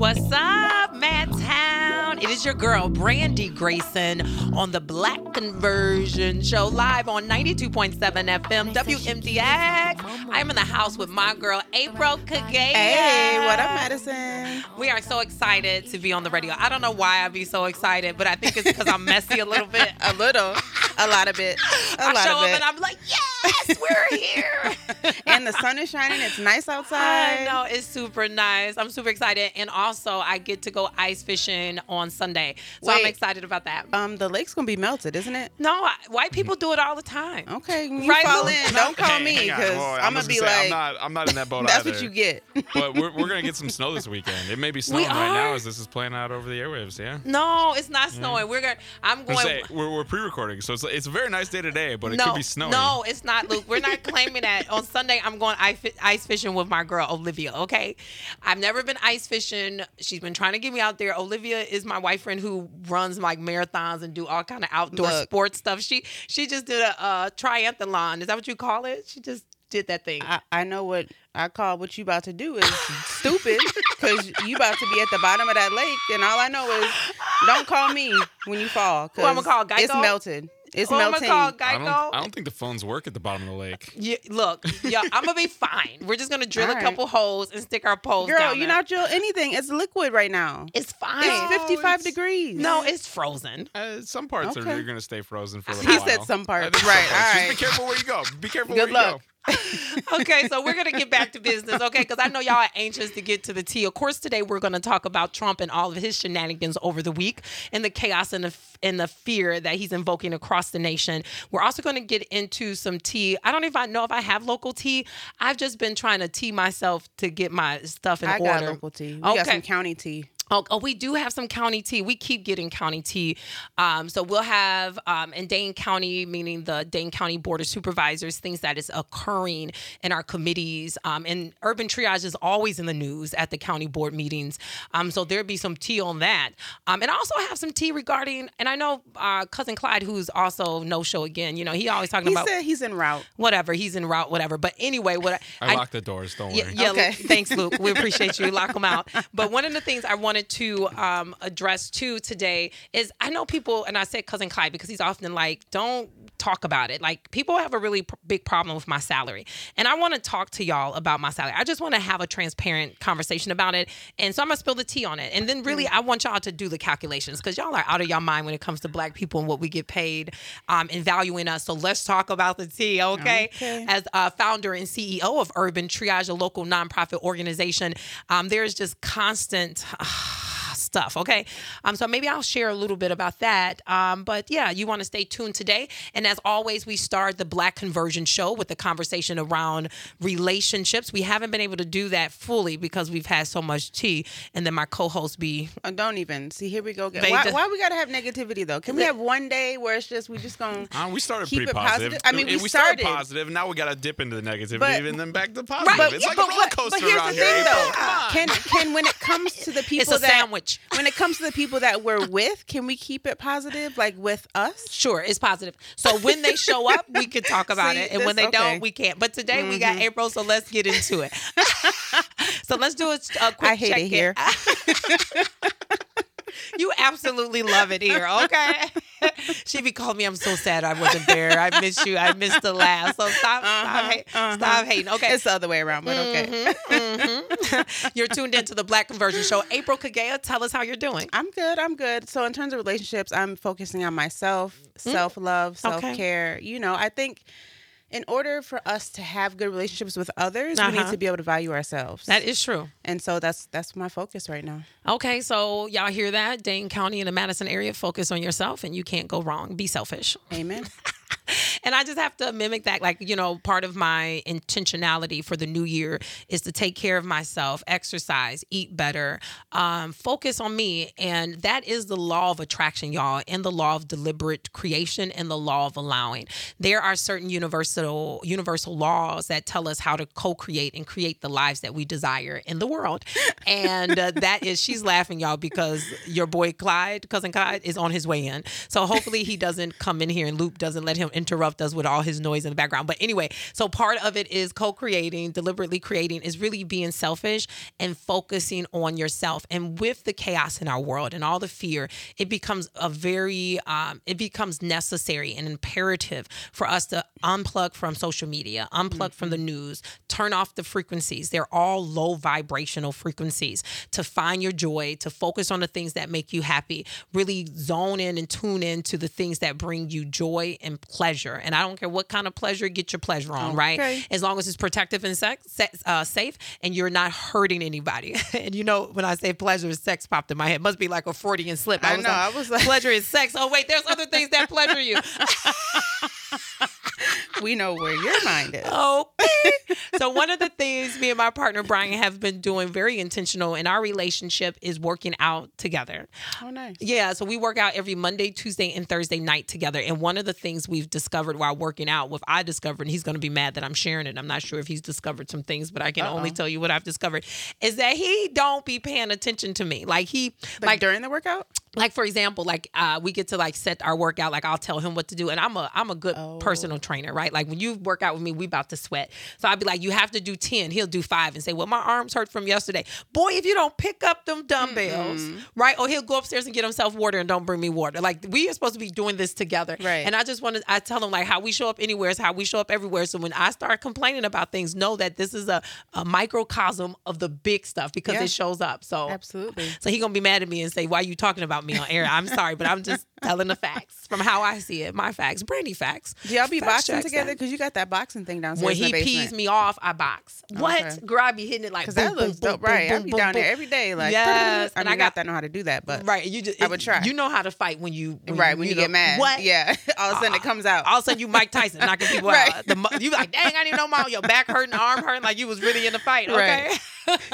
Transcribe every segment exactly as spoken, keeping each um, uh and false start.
What's up, Madtown? It is your girl, Brandy Grayson, on the Black Conversion Show, live on ninety-two point seven F M, W M T X. I'm in the house with my girl, April Kagaya. Hey, what up, Madison? We are so excited to be on the radio. I don't know why I'd be so excited, but I think it's because I'm messy a little bit. A little. A lot of it. A I lot show of up it. and I'm like, yes, we're here. And the sun is shining. It's nice outside. I know, it's super nice. I'm super excited. And also, I get to go ice fishing on Sunday. So I'm Wait. excited about that. Um, the lake's gonna be melted, isn't it? No, I- white people do it all the time. Okay, when you Right, fall Lou? in, don't call Hang- me hang on. because Well, I'm gonna just be say, like, I'm not, I'm not in that boat that's either. what you get. But we're, we're gonna get some snow this weekend. It may be snowing right are? now as this is playing out over the airwaves. Yeah. No, it's not snowing. We're going. I'm I going. say, we're, we're pre-recording, so it's it's a very nice day today, but it no, could be snowing. no, it's not, Luke. We're not claiming that. On Sunday, I'm going ice fi- ice fishing with my girl Olivia. Okay, I've never been ice fishing. She's been trying to get me out there. Olivia is my wife friend who runs like marathons and do all kind of outdoor Look. sports stuff. She she just did a uh, triathlon. Is that what you call it? She just did that thing. I, I know what I call what you about to do is stupid because you about to be at the bottom of that lake, and all I know is don't call me when you fall. Who I'ma call, Geico? It's melted. It's Who I'm melting. gonna call I don't, Geico? I don't think the phones work at the bottom of the lake. Yeah, look, yeah, I'm gonna be fine. We're just gonna drill All a right. couple holes and stick our poles Girl, down you're there. not drill anything. It's liquid right now. It's fine. It's fifty-five it's- degrees. No, it's frozen. Uh, some parts Okay. are you're gonna stay frozen for a He little while. said some parts. I think Right, some parts. all Just be right. careful where you go. Be careful Good where you luck. go. Okay, so we're gonna get back to business, okay? Because I know y'all are anxious to get to the tea. Of course, today we're gonna talk about Trump and all of his shenanigans over the week and the chaos and the and the fear that he's invoking across the nation. We're also gonna get into some tea. I don't even know if I have local tea. I've just been trying to tea myself to get my stuff in I order. got local tea. We got Okay. some county tea. Oh, oh, we do have some county tea. We keep getting county tea. Um, so we'll have um, in Dane County, meaning the Dane County Board of Supervisors, things that is occurring in our committees. Um, and urban triage is always in the news at the county board meetings. Um, so there'll be some tea on that. Um, and I also have some tea regarding, and I know uh, Cousin Clyde, who's also no show again, you know, he always talking He about said he's en route. whatever. He's en route, whatever. But anyway, what I locked the doors. Don't yeah, worry. yeah Okay. thanks, Luke. We appreciate you. Lock them out. But one of the things I wanted to um, address too today is I know people, and I said Cousin Clyde because he's often like, don't talk about it. Like people have a really p- big problem with my salary. And I want to talk to y'all about my salary. I just want to have a transparent conversation about it. And so I'm going to spill the tea on it. And then really, I want y'all to do the calculations because y'all are out of your mind when it comes to Black people and what we get paid um, and valuing us. So let's talk about the tea, okay? Okay. As uh, founder and C E O of Urban Triage, a local nonprofit organization, um, there's just constant stuff, okay? Um, so maybe I'll share a little bit about that. Um, but yeah, you want to stay tuned today. And as always, we start the Black Conversion Show with the conversation around relationships. We haven't been able to do that fully because we've had so much tea. And then my co-host be... Uh, don't even. See, here we go. again. They Why, just- why we got to have negativity, though? Can we have one day where it's just, we just going to... Uh, we started Keep pretty it positive. positive. I mean, we we started. positive, and now we got to dip into the negativity But- and then back to positive. Right, it's yeah, like but a roller what- coaster But here's around the here. thing, though. Come on. Can, can when it comes to the people It's a that... sandwich. When it comes to the people that we're with, can we keep it positive, like with us? Sure, it's positive. So when they show up, we can talk about See, it. And when this- they okay. don't, we can't. But today we got April, so let's get into it. So let's do a, a quick I hate check-in. it here. You absolutely love it here, okay? She be calling me, I'm so sad I wasn't there. I miss you. I missed the laugh. So stop, stop, hate, stop hating. Okay. It's the other way around, but okay. Mhm. You're tuned into the Black Conversion Show. April Kagaya, tell us how you're doing. I'm good. I'm good. So in terms of relationships, I'm focusing on myself, self-love, self-care. You know, I think in order for us to have good relationships with others, we need Uh-huh. to be able to value ourselves. That is true. and so that's that's my focus right now. Okay, so y'all hear that? Dane County and the Madison area, focus on yourself and you can't go wrong. Be selfish. Amen. And I just have to mimic that. Like, you know, part of my intentionality for the new year is to take care of myself, exercise, eat better, um, focus on me. And that is the law of attraction, y'all, and the law of deliberate creation and the law of allowing. There are certain universal universal laws that tell us how to co-create and create the lives that we desire in the world. And uh, that is, she's laughing, y'all, because your boy Clyde, cousin Clyde, is on his way in. So hopefully he doesn't come in here and Loop doesn't let him interrupt himself does with all his noise in the background. But anyway, so part of it is co-creating, deliberately creating, is really being selfish and focusing on yourself. And with the chaos in our world and all the fear, it becomes a very, um, it becomes necessary and imperative for us to unplug from social media, unplug mm-hmm. from the news, turn off the frequencies. They're all low vibrational frequencies, to find your joy, to focus on the things that make you happy, really zone in and tune in to the things that bring you joy and pleasure. And I don't care what kind of pleasure, get your pleasure on, right? Okay. As long as it's protective and sex, sex, uh, safe, and you're not hurting anybody. And you know, when I say pleasure, sex popped in my head. It must be like a Freudian slip. I, I was know. like, I was like, pleasure is sex. Oh wait, there's other things that pleasure you. We know where your mind is. Okay. So one of the things me and my partner Brian have been doing very intentional in our relationship is working out together. Oh, nice. Yeah. So we work out every Monday, Tuesday, and Thursday night together. And one of the things we've discovered while working out, what I discovered, and he's going to be mad that I'm sharing it. I'm not sure if he's discovered some things, but I can Uh-oh. only tell you what I've discovered, is that he don't be paying attention to me. Like he, like, like during the workout? Like, for example, like uh, we get to like set our workout, like I'll tell him what to do. And I'm a I'm a good oh. personal trainer, right? Like when you work out with me, we about to sweat. So I'll be like, you have to do ten. He'll do five and say, well, my arms hurt from yesterday. Boy, if you don't pick up them dumbbells, mm-hmm. right? Or he'll go upstairs and get himself water and don't bring me water. Like we are supposed to be doing this together. Right. And I just want to, I tell him like how we show up anywhere is how we show up everywhere. So when I start complaining about things, know that this is a, a microcosm of the big stuff because yeah. it shows up. So absolutely. So he gonna be mad at me and say, why are you talking about me on air? I'm sorry. Sorry, but I'm just telling the facts from how I see it. My facts, Brandy facts. Do y'all be facts boxing together? Because you got that boxing thing downstairs. When he in the pees me off, I box. What? Okay. Girl, I be hitting it like because that looks dope, right? I be down there every day, like yes. I mean, and I got that know how to do that, but right. You just I would try. You know how to fight when you when right you, when you, you get know, mad. What? Yeah, all of a sudden uh, it comes out. All of a sudden you Mike Tyson knocking people right. out. The, you like, dang, I didn't even know my your back hurting, arm hurting, like you was really in the fight. Okay. Right.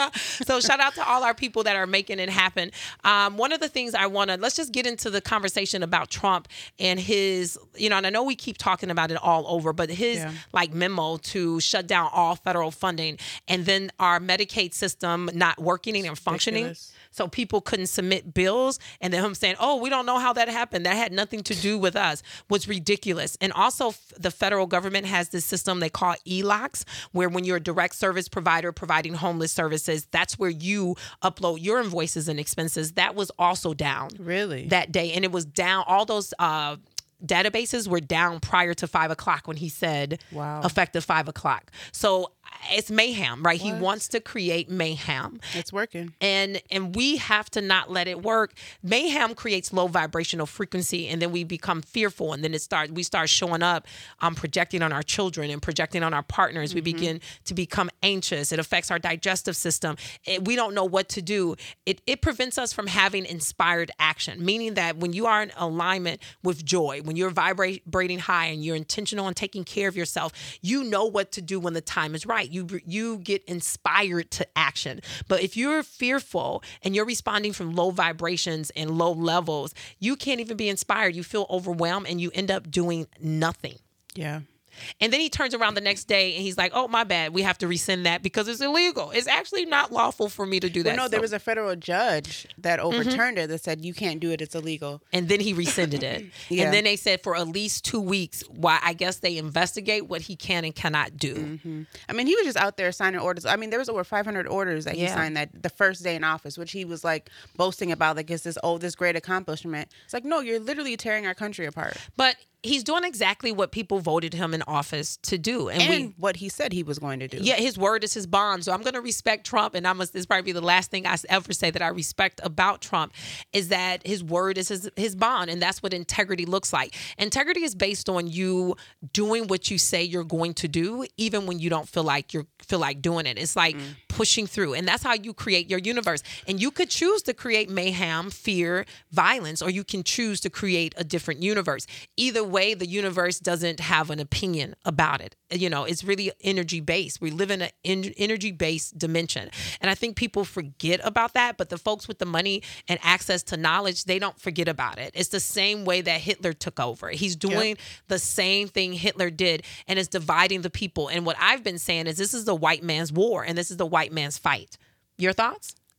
So shout out to all our people that are making it happen. Um, one of the things I want to, let's just get into the conversation about Trump and his, you know, and I know we keep talking about it all over, but his yeah. like memo to shut down all federal funding and then our Medicaid system not working and functioning. Ridiculous. So people couldn't submit bills, and then him saying, oh, we don't know how that happened. That had nothing to do with us, was ridiculous. And also f- the federal government has this system they call E L O C S, where when you're a direct service provider providing homeless services, that's where you upload your invoices and expenses. That was also down. Really? That day. And it was down, all those uh, databases were down prior to five o'clock when he said wow. effective five o'clock. So it's mayhem, right? What? He wants to create mayhem. It's working. And and we have to not let it work. Mayhem creates low vibrational frequency, and then we become fearful, and then it start we start showing up um, projecting on our children and projecting on our partners. Mm-hmm. We begin to become anxious. It affects our digestive system. It, we don't know what to do. It, it prevents us from having inspired action, meaning that when you are in alignment with joy, when you're vibrating high and you're intentional on taking care of yourself, you know what to do when the time is right. You you get inspired to action. But if you're fearful and you're responding from low vibrations and low levels, you can't even be inspired. You feel overwhelmed and you end up doing nothing. Yeah. And then he turns around the next day and he's like, oh, my bad. We have to rescind that because it's illegal. It's actually not lawful for me to do that. Well, no, so. there was a federal judge that overturned mm-hmm. it that said, you can't do it. It's illegal. And then he rescinded it. yeah. And then they said for at least two weeks, why I guess they investigate what he can and cannot do. Mm-hmm. I mean, he was just out there signing orders. I mean, there was over five hundred orders that yeah. he signed that the first day in office, which he was like boasting about, like, it's this, oh, this great accomplishment. It's like, no, you're literally tearing our country apart. But he's doing exactly what people voted him in office to do. And, and we, what he said he was going to do. Yeah, his word is his bond. So I'm going to respect Trump. And I must, this probably be the last thing I ever say that I respect about Trump is that his word is his, his bond. And that's what integrity looks like. Integrity is based on you doing what you say you're going to do, even when you don't feel like you're feel like doing it. It's like mm. pushing through. And that's how you create your universe. And you could choose to create mayhem, fear, violence, or you can choose to create a different universe. Either way, the universe doesn't have an opinion about it. You know, it's really energy based. We live in an en- energy based dimension. And I think people forget about that. But the folks with the money and access to knowledge, they don't forget about it. It's the same way that Hitler took over. He's doing yep. the same thing Hitler did, and it's dividing the people. And what I've been saying is this is the white man's war and this is the white man's fight. Your thoughts?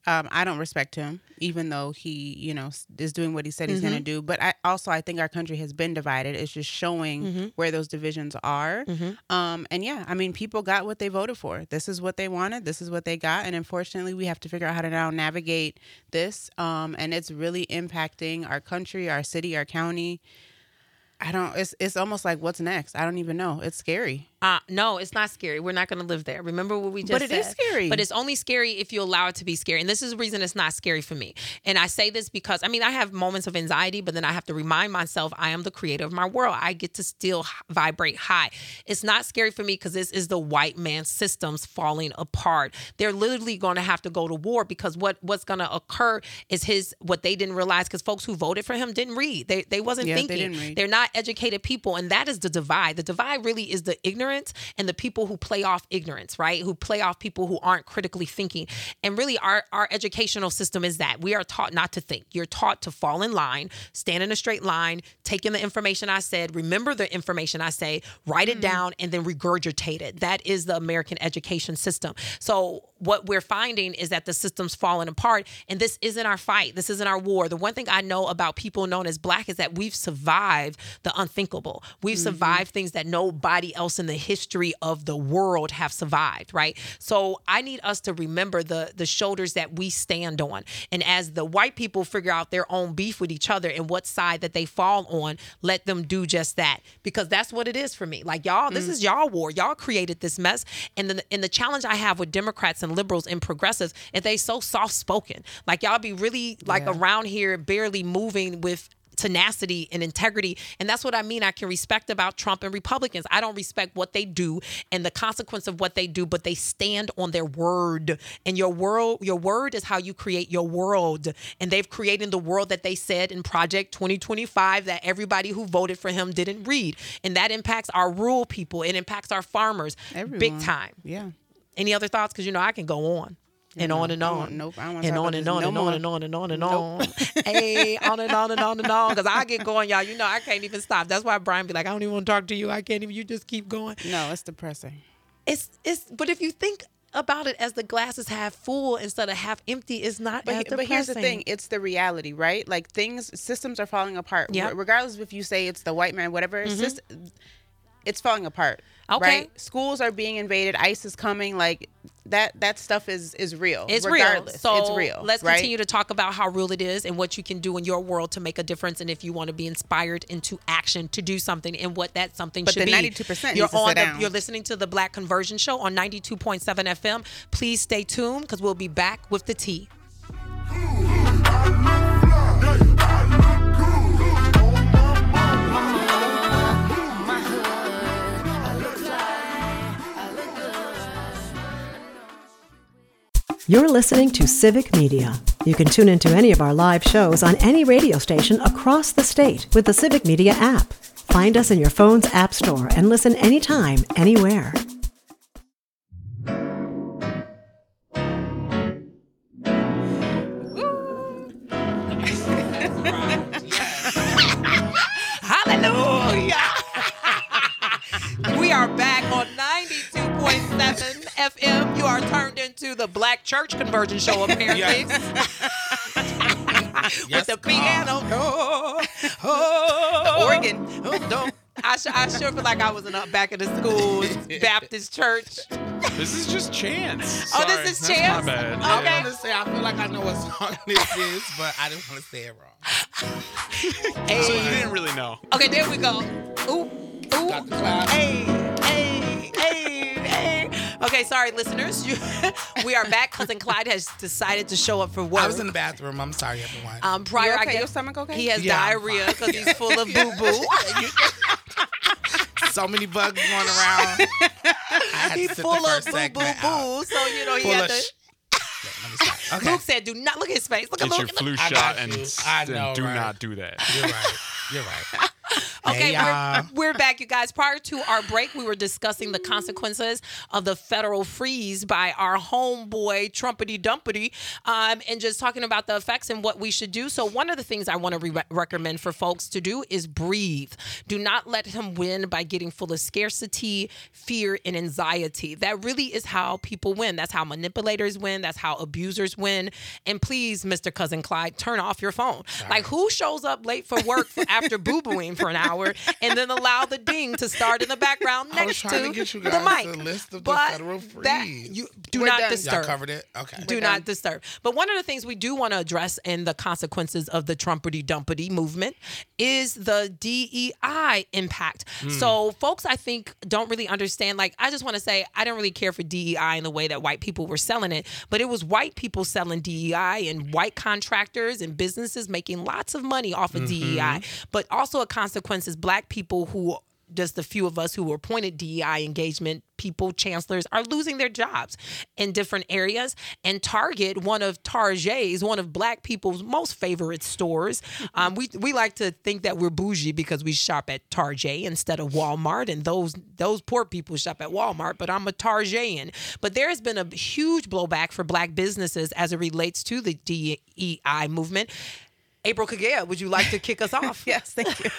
Um, I don't respect him, even though he, you know, is doing what he said he's Mm-hmm. going to do. But I also, I think our country has been divided. It's just showing Mm-hmm. where those divisions are. Mm-hmm. Um, and yeah, I mean, people got what they voted for. This is what they wanted. This is what they got. And unfortunately, we have to figure out how to now navigate this. Um, and it's really impacting our country, our city, our county. I don't, it's, it's almost like, what's next? I don't even know. It's scary. Uh, no, it's not scary. We're not going to live there. Remember what we just But it said? is scary. But it's only scary if you allow it to be scary. And this is the reason it's not scary for me. And I say this because, I mean, I have moments of anxiety, but then I have to remind myself I am the creator of my world. I get to still h- vibrate high. It's not scary for me because this is the white man's systems falling apart. They're literally going to have to go to war because what, what's going to occur is his, what they didn't realize, because folks who voted for him didn't read. They, they wasn't Yeah, they thinking. didn't read. They're not educated people. And that is the divide. The divide really is the ignorance and the people who play off ignorance, right? Who play off people who aren't critically thinking. And really our, our educational system is that we are taught not to think. You're taught to fall in line, stand in a straight line, take in the information I said, remember the information I say, write it down, and then regurgitate it. That is the American education system. So what we're finding is that the system's falling apart, and this isn't our fight. This isn't our war. The one thing I know about people known as Black is that we've survived the unthinkable. We've mm-hmm. survived things that nobody else in the history of the world have survived, right? So I need us to remember the the shoulders that we stand on. And as the white people figure out their own beef with each other and what side that they fall on, let them do just that. Because that's what it is for me. Like, y'all, this mm. is y'all war. Y'all created this mess. And the, and the challenge I have with Democrats and liberals and progressives is they so soft-spoken. Like, y'all be really, like, yeah. around here barely moving with tenacity and integrity. And that's what I mean I can respect about Trump and Republicans. I don't respect what they do and the consequence of what they do, but they stand on their word. And your world, your word is how you create your world. And they've created the world that they said in Project twenty twenty-five that everybody who voted for him didn't read. And that impacts our rural people. It impacts our farmers. Everyone. Big time. Yeah. Any other thoughts? Because, you know, I can go on. And on and on. Nope. I don't and on and on no and on and on and on and on. Hey, on and on and on and on. Because I get going, y'all. You know, I can't even stop. That's why Brian be like, I don't even want to talk to you. I can't even. You just keep going. No, it's depressing. It's it's. But if you think about it as the glass is half full instead of half empty, it's not but, as depressing. But here's the thing. It's the reality, right? Like, things, systems are falling apart. Yep. R- regardless of if you say it's the white man, whatever, mm-hmm. it's, just, it's falling apart. Okay. Right? Schools are being invaded. ICE is coming. Like, that that stuff is is real. It's regardless. real. So it's real. Let's right? continue to talk about how real it is and what you can do in your world to make a difference. And if you want to be inspired into action to do something and what that something but should the be. ninety-two percent You're needs to on sit the, down. You're listening to the Black Conversion Show on ninety-two point seven F M. Please stay tuned because we'll be back with the tea. You're listening to Civic Media. You can tune into any of our live shows on any radio station across the state with the Civic Media app. Find us in your phone's app store and listen anytime, anywhere. Hallelujah! We are back on ninety-two point seven F M. You are turned into the Black Church Conversion Show, apparently. Yes. With Yes, the God. piano. Oh, oh, The organ. Oh, don't. I, sh- I sure feel like I was in a, back in the school Baptist church. This is just chance. Oh, Sorry, this is that's chance? My bad. I Okay. want to say I feel like I know what song this is, but I didn't want to say it wrong. Hey. So you didn't really know. Okay, there we go. Ooh, ooh. Got the clap. Hey, hey, hey, hey. Okay, sorry, listeners. You, we are back. Cousin Clyde has decided to show up for work. I was in the bathroom. I'm sorry, everyone. Um, prior, You okay? I guess Your stomach okay? he has Yeah, I'm diarrhea fine. because he's full of boo boo. So many bugs going around. I had to He's sit full the of first boo boo segment out. boo. So you know he Full had of to. sh- Yeah, let me stop. Okay. Luke said, "Do not look at his face. Look at Get your Luke." flu I shot got and, you. I and know, do right? not do that. You're right. You're right. Okay, Hey, y'all. we're, we're back, you guys. Prior to our break, we were discussing the consequences of the federal freeze by our homeboy Trumpity Dumpity, um, and just talking about the effects and what we should do. So one of the things I want to re- recommend for folks to do is breathe. Do not let him win by getting full of scarcity, fear, and anxiety. That really is how people win. That's how manipulators win. That's how abusers win. And please, Mister Cousin Clyde, turn off your phone. Sorry. Like, who shows up late for work for after boo-booing for an hour and then allow the ding to start in the background I was next trying to, to get you the guys mic? a list of the But federal that- freeze. you do We're not done. disturb. Y'all covered it? Okay. Do We're not done. disturb. But one of the things we do want to address in the consequences of the Trumpity Dumpity movement is the D E I impact. So folks, I think, don't really understand. Like, I just want to say, I don't really care for D E I in the way that white people were selling it, but it was white people selling D E I and white contractors and businesses making lots of money off of D E I. But also a consequence is black people who, just the few of us who were appointed D E I engagement people, chancellors, are losing their jobs in different areas. And Target, one of Target's, one of black people's most favorite stores. Um, we we like to think that we're bougie because we shop at Target instead of Walmart, and those those poor people shop at Walmart. But I'm a Targetian. But there has been a huge blowback for black businesses as it relates to the D E I movement. April Kagea, would you like to kick us off? Yes, thank you.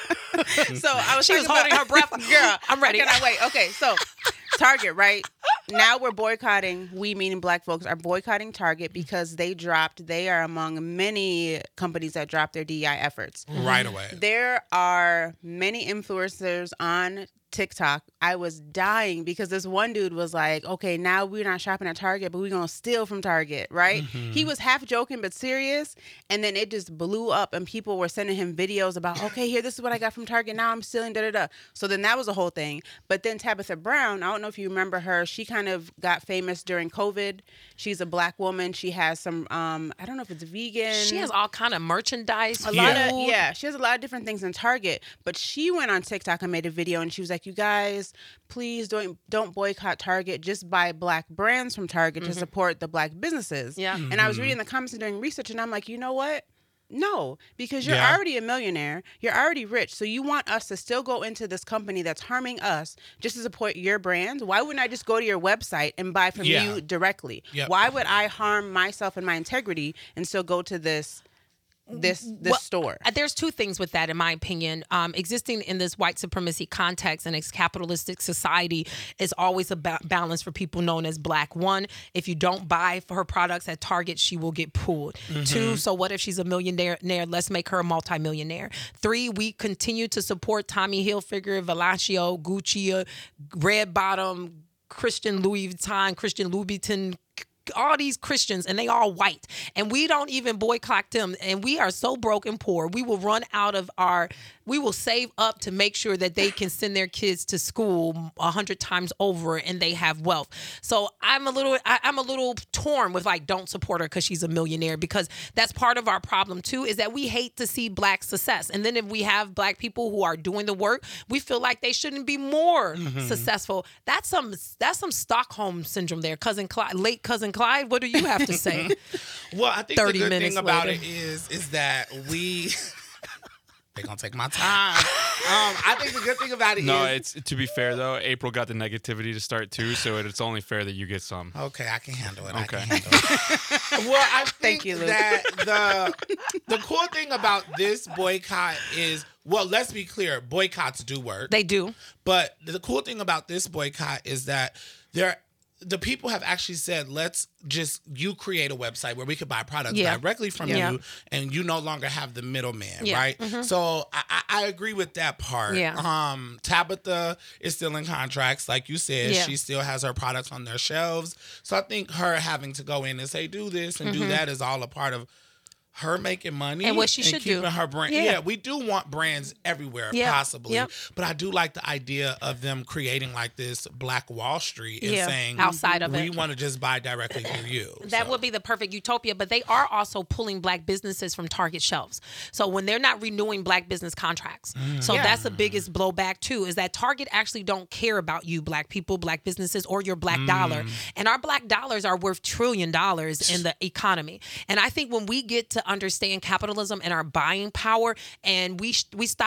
So I was She was talking holding about, her breath. Girl, I'm ready. Can I wait? Okay, so Target, right? Now we're boycotting, we meaning black folks, are boycotting Target because they dropped, they are among many companies that dropped their D E I efforts. Right away. There are many influencers on TikTok. I was dying because this one dude was like, okay, now we're not shopping at Target, but we're going to steal from Target, right? Mm-hmm. He was half joking but serious, and then it just blew up, and people were sending him videos about, okay, here, this is what I got from Target, now I'm stealing, da-da-da. So then that was a whole thing. But then Tabitha Brown, I don't know if you remember her, she kind of got famous during COVID. She's a black woman. She has some, um, I don't know if it's vegan. She has all kind of merchandise. A lot of, food. yeah, she has a lot of different things in Target, but she went on TikTok and made a video, and she was like, you guys, please don't don't boycott Target. Just buy black brands from Target to support the black businesses. Yeah. And I was reading the comments and doing research, and I'm like, you know what? No, because you're Yeah. already a millionaire. You're already rich. So you want us to still go into this company that's harming us just to support your brand? Why wouldn't I just go to your website and buy from Yeah. you directly? Yep. Why would I harm myself and my integrity and still go to this this this Well, store? uh, There's two things with that, in my opinion. Um, existing in this white supremacy context and its capitalistic society is always a ba- balance for people known as black. One, if you don't buy for her products at Target, she will get pulled. Two, so what if she's a millionaire? Let's make her a multimillionaire. Three, we continue to support Tommy Hilfiger, Versace, Gucci, Red Bottom, Christian Louis Vuitton, Christian Louboutin, all these Christians, and they all white, and we don't even boycott them, and we are so broke and poor, we will run out of our, we will save up to make sure that they can send their kids to school a hundred times over, and they have wealth. So I'm a little, I, I'm a little torn with like, don't support her because she's a millionaire, because that's part of our problem too, is that we hate to see black success, and then if we have black people who are doing the work, we feel like they shouldn't be more successful. That's some, that's some Stockholm syndrome there, cousin Clyde, late cousin Clyde. What do you have to say? Well, I think the thirty good minutes thing about later. it is is that we they're gonna take my time. Um, I think the good thing about it No, is it's to be fair though. April got the negativity to start too, so it's only fair that you get some. okay, I can handle it. I Okay. can handle it. Well, I think Thank you, Luke. that the the cool thing about this boycott is, well, let's be clear, boycotts do work. They do. But the cool thing about this boycott is that there, the people have actually said, let's just, you create a website where we could buy products Yeah. directly from Yeah. you, and you no longer have the middleman, Yeah. right? So I, I I agree with that part. Yeah. Um, Tabitha is still in contracts, like you said. Yeah. She still has her products on their shelves. So I think her having to go in and say, do this and do that is all a part of her making money And what she should do. keeping her brand. Yeah. Yeah. we do want brands everywhere Yeah. possibly, Yep. but I do like the idea of them creating like this Black Wall Street and Yeah. saying Outside of we it. want to just buy directly through you. That So, would be the perfect utopia, but they are also pulling black businesses from Target shelves. So when they're not renewing black business contracts. So Yeah. that's the biggest blowback too, is that Target actually don't care about you, black people, black businesses, or your black dollar. And our black dollars are worth trillion dollars in the economy. And I think when we get to understand capitalism and our buying power, and we sh- we stop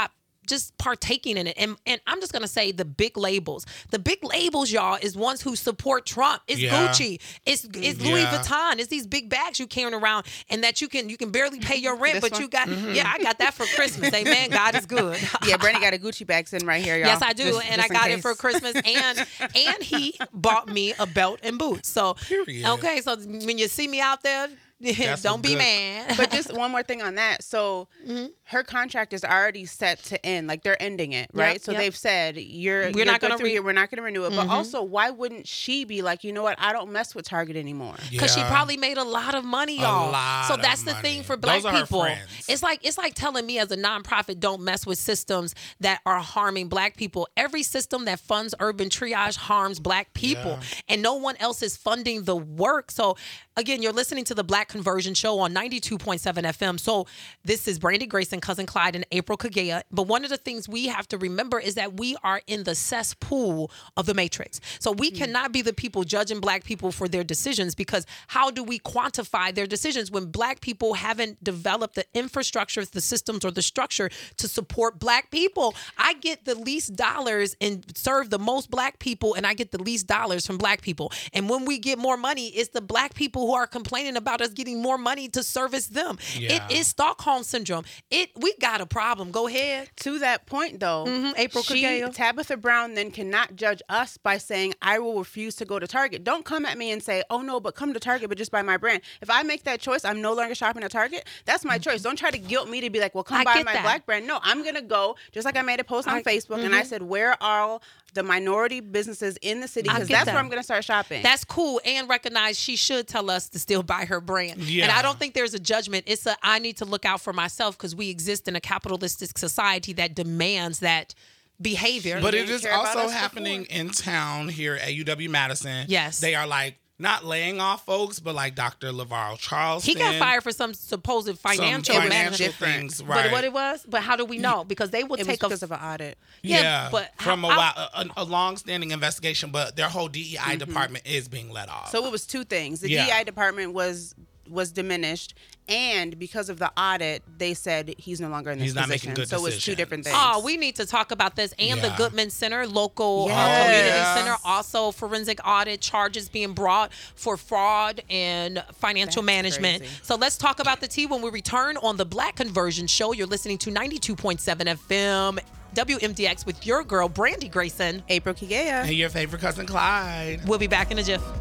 just partaking in it. And and I'm just gonna say the big labels. The big labels, y'all, is ones who support Trump. It's Yeah. Gucci. It's it's Louis Yeah. Vuitton. It's these big bags you carrying around and that you can you can barely pay your rent, This but one? you got Mm-hmm. yeah, I got that for Christmas. Amen. God is good. Yeah, Brandy got a Gucci bag sitting right here, y'all. Yes, I do, Just- and just I in got it case. for Christmas, and and he bought me a belt and boots. So Period. okay, so when you see me out there, That's don't a be good- mad. But just one more thing on that. So Mm-hmm. her contract is already set to end. Like they're ending it, right? Yep, so yep. they've said you're We're you're not good gonna through re- here. We're not going to renew it. But Mhm. also, why wouldn't she be like, you know what? I don't mess with Target anymore. Because she Yeah. probably made a lot of money, A y'all. lot so of that's the money. thing for black Those are her people. friends. It's like it's like telling me as a nonprofit, don't mess with systems that are harming black people. Every system that funds urban triage harms black people, Yeah. and no one else is funding the work. So again, you're listening to the Black Conversion Show on ninety-two point seven F M. So this is Brandy Grayson, Cousin Clyde, and April Kagea. But one of the things we have to remember is that we are in the cesspool of the matrix. So we cannot be the people judging black people for their decisions, because how do we quantify their decisions when black people haven't developed the infrastructure, the systems, or the structure to support black people? I get the least dollars and serve the most black people, and I get the least dollars from black people. And when we get more money, it's the black people who are complaining about us getting more money to service them. Yeah. It is Stockholm syndrome. It we got a problem. Go ahead. To that point, though, Mhm, April she, Kagea. Tabitha Brown then cannot judge us by saying, I will refuse to go to Target. Don't come at me and say, oh, no, but come to Target, but just buy my brand. If I make that choice, I'm no longer shopping at Target. That's my choice. Don't try to guilt me to be like, well, come I buy get my that. black brand. No, I'm going to go, just like I made a post on I- Facebook, and I said, where are all the minority businesses in the city? I Because get that's that. where I'm going to start shopping. That's cool, and recognize she should tell us to still buy her brand. Yeah. And I don't think there's a judgment. It's a I need to look out for myself, because we exist in a capitalistic society that demands that behavior. But it didn't is care about also us happening in town here at U W Madison. Yes. They are like not laying off folks, but like Doctor LaVarl Charleston. he got fired for some supposed some financial financial management. different. things, right? But what it was, but how do we know? Because they will it was take a because of an audit. Yeah, Yeah, but from how- a while, a, a long-standing investigation, but their whole D E I department is being let off. So it was two things. The Yeah. D E I department was was diminished, and because of the audit, they said he's no longer in this He's not position. making good so it was two decisions. different things. Oh, we need to talk about this. And the Yeah. Goodman Center, local uh, Yes. community center, also forensic audit charges being brought for fraud and financial That's management. crazy. So let's talk about the tea when we return on the Black Conversion Show. You're listening to ninety-two point seven F M. W M D X with your girl, Brandy Grayson. April Kigea. and your favorite cousin Clyde. We'll be back in a jiff.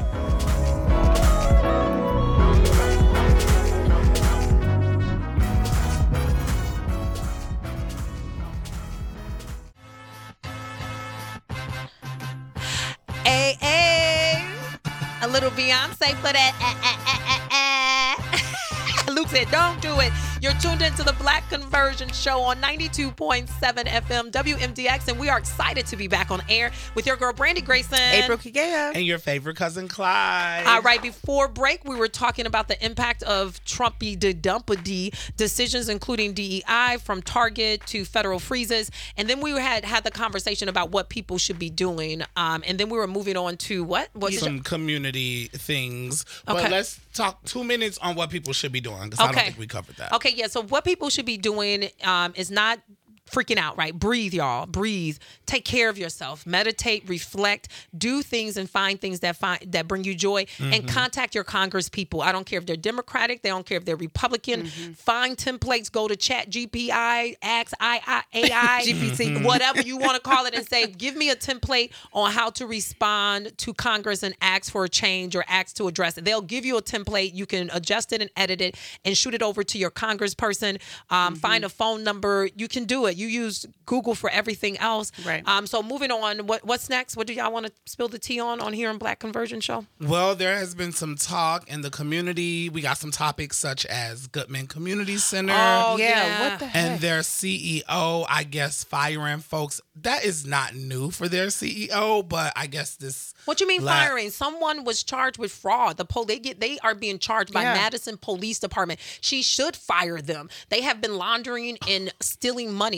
Hey, hey. A little Beyonce for that. Ah, ah, ah, ah, ah. Luke said, don't do it. You're tuned into the Black Conversion Show on ninety-two point seven F M W M D X, and we are excited to be back on air with your girl, Brandy Grayson. April Kigea. And your favorite cousin Clyde. All right, before break, we were talking about the impact of Trumpy de Dumpity decisions, including D E I from Target to federal freezes. And then we had had the conversation about what people should be doing. Um, and then we were moving on to what? What did Some you- community things. But Okay. let's talk two minutes on what people should be doing, because I don't Okay. think we covered that. Okay, yeah. So what people should be doing um, is not freaking out, right? Breathe, y'all. Breathe. Take care of yourself. Meditate, reflect, do things and find things that find that bring you joy, and contact your Congress people. I don't care if they're Democratic, they don't care if they're Republican. Find templates, go to Chat G P I, Ask I I A I, G P T. whatever you want to call it, and say, give me a template on how to respond to Congress and ask for a change or ask to address it. They'll give you a template. You can adjust it and edit it and shoot it over to your congressperson. Um, Find a phone number. You can do it. You use Google for everything else. Right. Um, so moving on, what what's next? What do y'all want to spill the tea on on here on Black Conversion Show? Well, there has been some talk in the community. We got some topics such as Goodman Community Center. Oh, yeah, yeah. what the heck? And their C E O, I guess, firing folks. That is not new for their C E O, but I guess this. What you mean la- firing? Someone was charged with fraud. The pol- they get they are being charged by Yeah. Madison Police Department. She should fire them. They have been laundering and stealing money.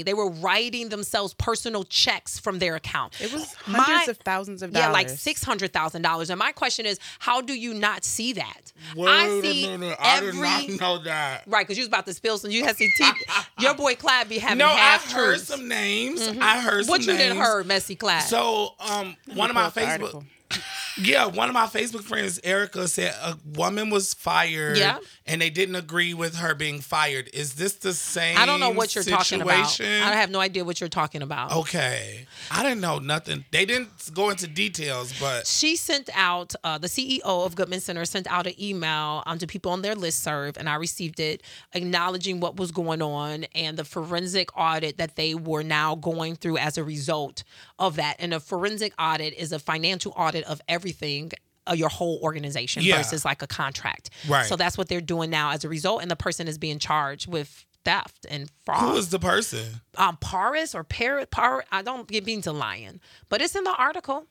money. They were writing themselves personal checks from their account. It was hundreds My- of thousands of dollars. Yeah, like six hundred thousand dollars. And my question is, how do you not see that? Wait I see a minute. I every did not know that. right because you was about to spill some. You had to see your boy Clyde be having No, I've half heard truths. some names. I heard some What you names. didn't heard, Messy Clyde? So, um, one of my pull up the Facebook, article. yeah, one of my Facebook friends, Erica, said a woman was fired, Yeah. and they didn't agree with her being fired. Is this the same? I don't know what you're talking about. situation? I have no idea what you're talking about. Okay, I didn't know nothing. They didn't go into details, but She sent out, uh, the C E O of Goodman Center sent out an email um, to people on their listserv, and I received it acknowledging what was going on and the forensic audit that they were now going through as a result of that. And a forensic audit is a financial audit of everything. Uh, your whole organization Yeah. versus like a contract. Right. So that's what they're doing now as a result, and the person is being charged with theft and fraud. who is the person? um, Paris or Parrot, Par I don't get mean to lying, but it's in the article.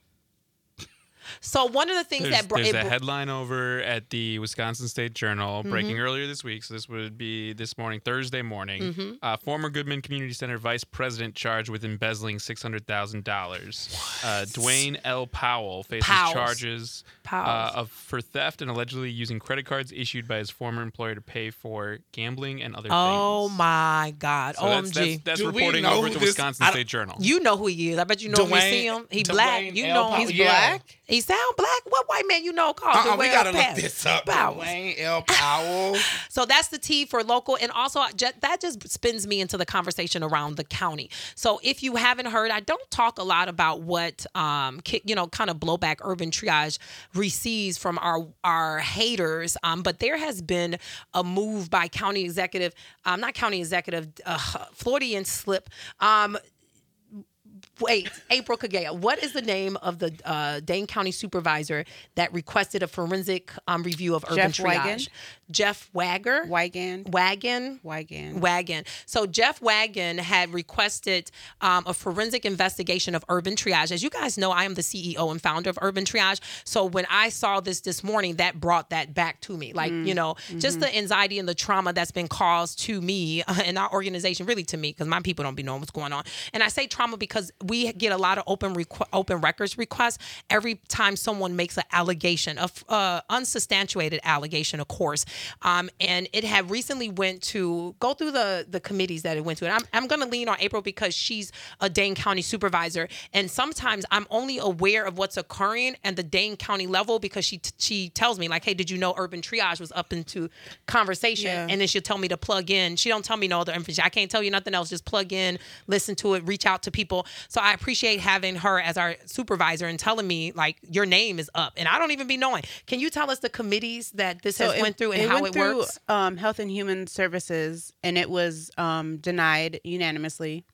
So one of the things There's, that brought there's it a br- headline over at the Wisconsin State Journal Mm-hmm. breaking earlier this week. So this would be this morning, Thursday morning. Mm-hmm. Uh, former Goodman Community Center vice president charged with embezzling six hundred thousand dollars. Uh, Dwayne L. Powell faces Powell's. charges uh, Powell's. of for theft and allegedly using credit cards issued by his former employer to pay for gambling and other Oh things. my God! So O M that's, G! that's, that's Do we reporting know over who at the this- Wisconsin I don't- State Journal. You know who he is. I bet you know him. You see him. He Dwayne black. You L. know Powell. he's Yeah. black. He sound black. What white man you know called Uh-uh, we Dwayne gotta look Powell? this up. Powell. Dwayne L. Powell. So that's the T for local. And also, ju- that just spins me into the conversation around the county. So if you haven't heard, I don't talk a lot about what, um, ki- you know, kind of blowback Urban Triage receives from our, our haters. Um, but there has been a move by county executive, um, not county executive, uh, Floridian slip. Um, Wait, April Kagea. What is the name of the uh, Dane County supervisor that requested a forensic um, review of urban Jeff triage? Wagon? Jeff Wagger. Wagon. Wagon. Wagon. Wagon. So Jeff Wagon had requested um, a forensic investigation of Urban Triage. As you guys know, I am the C E O and founder of Urban Triage. So when I saw this this morning, that brought that back to me. Like, you know, just the anxiety and the trauma that's been caused to me uh, and our organization, really to me, because my people don't be knowing what's going on. And I say trauma because we get a lot of open requ- open records requests every time someone makes an allegation, of uh, unsubstantiated allegation, of course. Um, and it had recently went to go through the the committees that it went to. And I'm, I'm going to lean on April because she's a Dane County supervisor. And sometimes I'm only aware of what's occurring at the Dane County level because she t- she tells me like, hey, did you know Urban Triage was up into conversation? Yeah. And then she'll tell me to plug in. She don't tell me no other information. I can't tell you nothing else. Just plug in, listen to it, reach out to people. So I appreciate having her as our supervisor and telling me like your name is up. And I don't even be knowing. Can you tell us the committees that this has it went through and it how went it through, works? Um, Health and Human Services, and it was um, denied unanimously.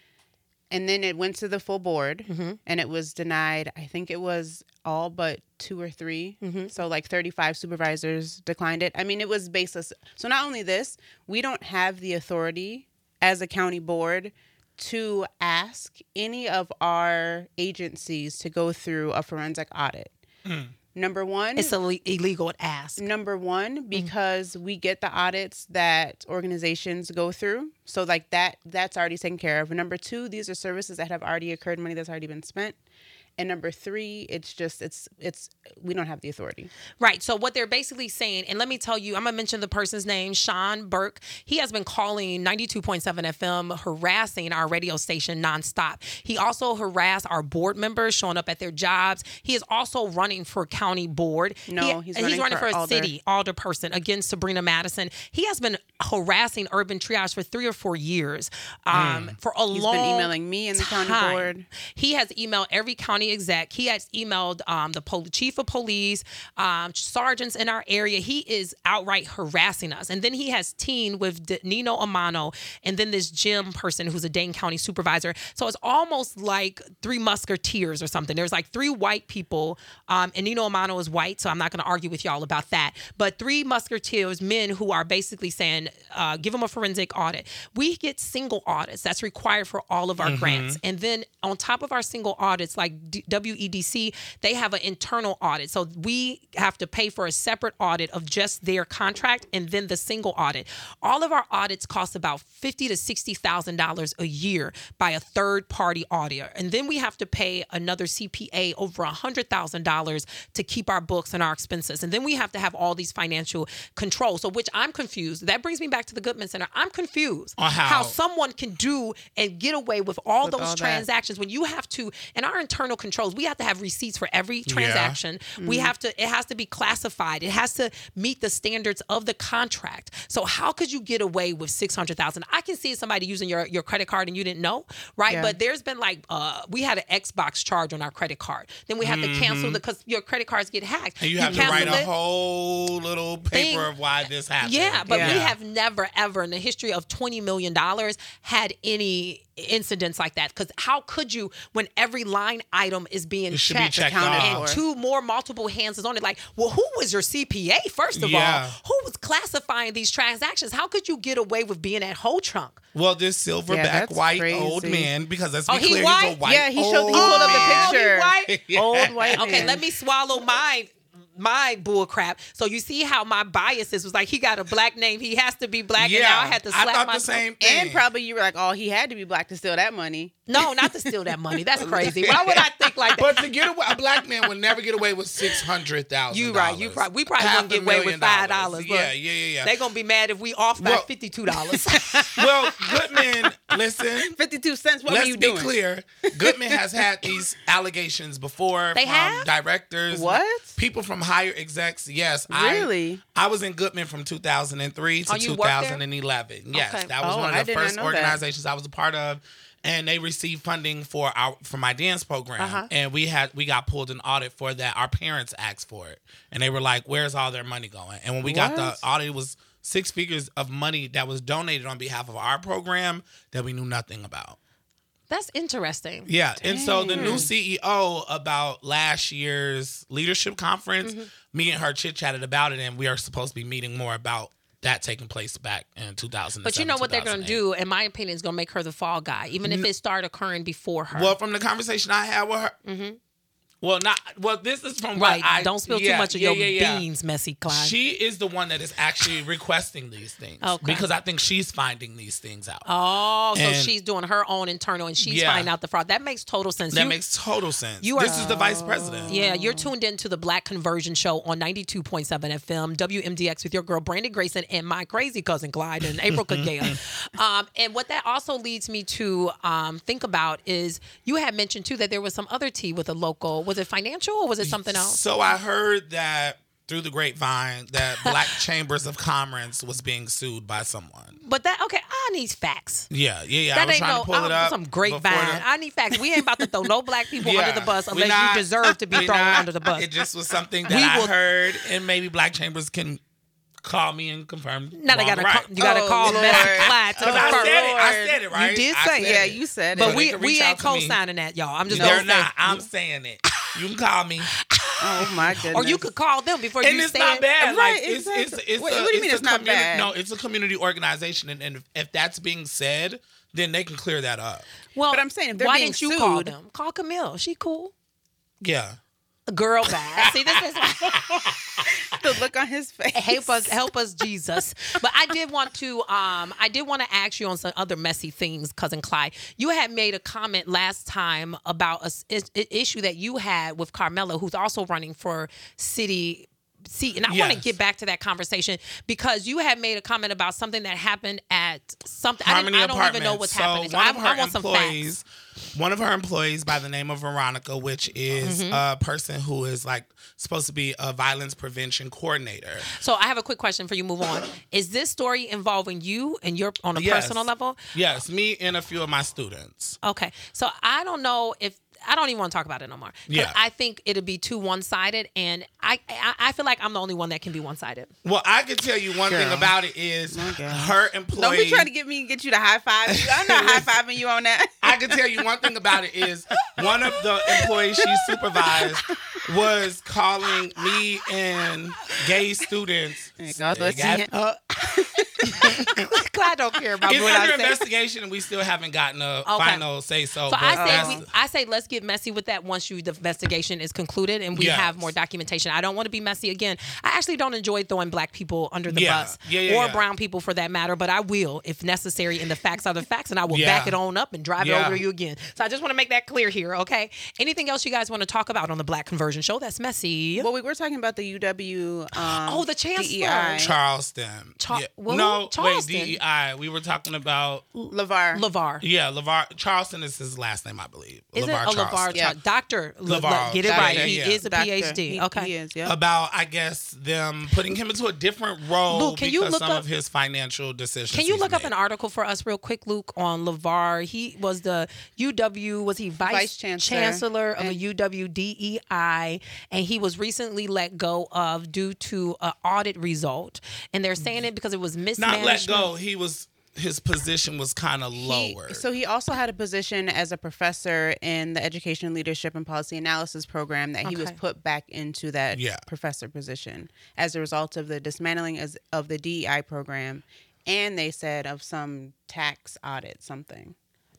And then it went to the full board, Mm-hmm. and it was denied. I think it was all but two or three. So like thirty-five supervisors declined it. I mean, it was baseless. So not only this, we don't have the authority as a county board to ask any of our agencies to go through a forensic audit. Number one, It's Ill- illegal to ask. Number one, because we get the audits that organizations go through. So like that, that's already taken care of. And number two, these are services that have already occurred, money that's already been spent. And number three, it's just, it's, it's, we don't have the authority. Right. So what they're basically saying, and let me tell you, I'm going to mention the person's name, Sean Burke. He has been calling ninety-two point seven F M, harassing our radio station nonstop. He also harassed our board members showing up at their jobs. He is also running for county board. No, He- he's running for, for a alder. city alder person against Sabrina Madison. He has been harassing Urban Triage for three or four years. Um, for a He's long been emailing me and the county time. board. He has emailed every county exec. He has emailed um, the pol- chief of police, um, sergeants in our area. He is outright harassing us. And then he has teamed with D- Nino Amano and then this Jim person who's a Dane County supervisor. So it's almost like three musketeers or something. There's like three white people, um, and Nino Amano is white, so I'm not going to argue with y'all about that. But three musketeers, men who are basically saying, uh, give them a forensic audit. We get single audits. That's required for all of our grants. And then on top of our single audits, like W E D C, they have an internal audit. So we have to pay for a separate audit of just their contract and then the single audit. All of our audits cost about fifty to sixty thousand dollars a year by a third party auditor. And then we have to pay another C P A over one hundred thousand dollars to keep our books and our expenses. And then we have to have all these financial controls. So which I'm confused. That brings me back to the Goodman Center. I'm confused On how? how someone can do and get away with all With those all that. transactions when you have to, in our internal controls, we have to have receipts for every transaction. We have to, it has to be classified. It has to meet the standards of the contract. So how could you get away with six hundred thousand dollars? I can see somebody using your, your credit card and you didn't know, right? Yeah. But there's been like, uh, we had an Xbox charge on our credit card. Then we had to cancel the, because your credit cards get hacked. And you have to cancel write a it. whole little paper Thing. of why this happened. Yeah, but Yeah. we have never, ever in the history of twenty million dollars had any incidents like that. Because how could you, when every line item is being It should be checked, checked Accounted off. and for. two more multiple hands is on it, like, well, who was your C P A, first of Yeah. all? Who was classifying these transactions? How could you get away with being at whole trunk? Well, this silverback Yeah, that's white crazy. old man, because let's be Oh, he clear, white? he's a white Yeah, he showed- he old pulled up the man. picture. He white? Yeah. Old white Okay, man. let me swallow my my bull crap. So you see how my biases was like, he got a black name, he has to be black, Yeah, and now I had to slap I thought my the same thing. And probably you were like, oh, he had to be black to steal that money. No, not to steal that money. That's crazy. Why would I think like that? But to get away, a black man would never get away with six hundred thousand. You right. You probably we probably wouldn't get away with five dollars. Yeah, yeah, yeah, yeah. They gonna be mad if we off by Well- fifty two dollars. Well, Goodman, listen. fifty-two cents, what Let's were you be doing? clear. Goodman has had these allegations before They from have? directors, What? people from higher execs. Yes, I Really? I was in Goodman from two thousand three to Oh, you worked there? two thousand eleven. Yes, Okay. that was Oh, one I of the did not first know that. organizations I was a part of. And they received funding for our for my dance program, Uh-huh. and we had we got pulled an audit for that. Our parents asked for it, and they were like, "Where's all their money going?" And when we got the What? audit, it was six figures of money that was donated on behalf of our program that we knew nothing about. That's interesting. Yeah, and so the Dang. new C E O about last year's leadership conference, Mm-hmm. me and her chit chatted about it, and we are supposed to be meeting more about that taking place back in two thousand. But you know what they're gonna do, in my opinion, is gonna make her the fall guy, even if it started occurring before her. Well, from the conversation I had with her, Mm-hmm. well, not well. This is from right. what I Don't spill yeah, too much of yeah, your yeah, yeah. beans, messy Clyde. She is the one that is actually requesting these things Okay. because I think she's finding these things out. oh, so And- she's doing her own internal and she's Yeah. finding out the fraud. That makes total sense. that You- makes total sense. you are- this is the vice president. Yeah, you're tuned into the Black Conversion Show on ninety-two point seven F M, W M D X, with your girl Brandon Grayson and my crazy cousin Clyde and April Kagea. um, and what that also leads me to um, think about is you had mentioned too that there was some other tea with a local. Was it financial or was it something else? So I heard that through the grapevine that Black Chambers of Commerce was being sued by someone. But that okay, I need facts. Yeah, yeah, yeah. I That was ain't trying no to pull it I'm- up. some before grapevine. the- I need facts. We ain't about to throw no black people Yeah, under the bus we unless not- you deserve to be we thrown not- under the bus. It just was something that We I will- heard, and maybe Black Chambers can call me and confirm. Now they wrong gotta or right. call, you gotta Oh, call Lord. Messy Clyde to Because I confirm. said it. I said it, right? You did I say said Yeah, it. you said it. But So we they can we reach ain't out to me. co-signing that, y'all. I'm just They're gonna say- not. I'm saying it. You can call me. Oh my goodness. Or you could call them before And you it's say not it. bad. Right, Like, it's, it's, exactly. it's Wait, a, what do you mean a it's not community- bad? No, it's a community organization, and, and if, if that's being said, then they can clear that up. Well, But I'm saying, if they're why being didn't you call sued- them? Call Camille. She cool. Yeah. Girl bad. See, this is the look on his face. help us, help us, Jesus. But I did want to, um, I did want to ask you on some other messy things, cousin Clyde. You had made a comment last time about a, s- i- issue that you had with Carmela, who's also running for city seat. And I want to Yes. get back to that conversation because you had made a comment about something that happened at something. I, didn't, Harmony I don't Apartments. even know what's so happening. So one I, of her I want some facts. employees, one of her employees by the name of Veronica, which is Mm-hmm. a person who is like supposed to be a violence prevention coordinator. So I have a quick question for you. Move on. Is this story involving you and your on a Yes. personal level? Yes, me and a few of my students. Okay. So I don't know if I don't even want to talk about it no more. 'Cause Yeah. I think it'll be too one sided, and I, I I feel like I'm the only one that can be one sided. Well, I can tell you one thing Girl. about it is My God. her employee. Don't be trying to get me and get you to high five you. I'm not high fiving you on that. I can tell you one thing about it is one of the employees she supervised was calling me and gay students. God bless They got you. up. Clyde don't care about It's what under I say. investigation, and we still haven't gotten a Okay. final say so. So I say that's- we, I say let's get messy with that once you the investigation is concluded and we Yes. have more documentation. I don't want to be messy again. I actually don't enjoy throwing black people under the Yeah. bus Yeah, yeah, or yeah. brown people for that matter, but I will if necessary. And the facts are the facts, and I will Yeah. back it on up and drive Yeah. it over you again. So I just want to make that clear here, okay? Anything else you guys want to talk about on the Black Conversion Show? That's messy. Well, we were talking about the U W. Um, Oh, the chancellor. D E I. Charleston. Char- yeah. well, no, Charleston. wait, D E I. We were talking about. LeVar. LeVar. Yeah, LeVar. Charleston is his last name, I believe. Is LeVar it? Oh, LeVar. Charleston. Yeah. Doctor LeVar. Get it Doctor, right. yeah, He yeah. is a Doctor. PhD. He, okay. He is, yeah. About, I guess, them putting him into a different role Luke, can you because look some up- of his financial decisions. Can you he's look up made. an article for us real quick, Luke, on LeVar? He was the U W, was he vice, Vice Chancellor. chancellor of a And- U W D E I, and he was recently let go of due to an audit result. And they're saying it because it was Not mismanagement. let go. He was. His position was kind of He- lower. so he also had a position as a professor in the Education Leadership and Policy Analysis program that he was Okay. put back into that Yeah. professor position as a result of the dismantling as, of the D E I program, and they said of some tax audit something.